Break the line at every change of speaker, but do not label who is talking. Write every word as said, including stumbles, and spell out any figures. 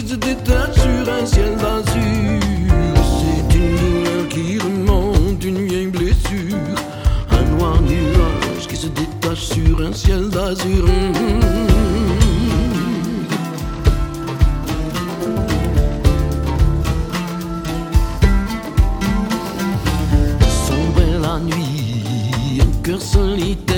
se détache sur un ciel d'azur. C'est une douleur qui remonte, une vieille blessure. Un noir nuage qui se détache sur un ciel d'azur. Sombre la nuit, un cœur solitaire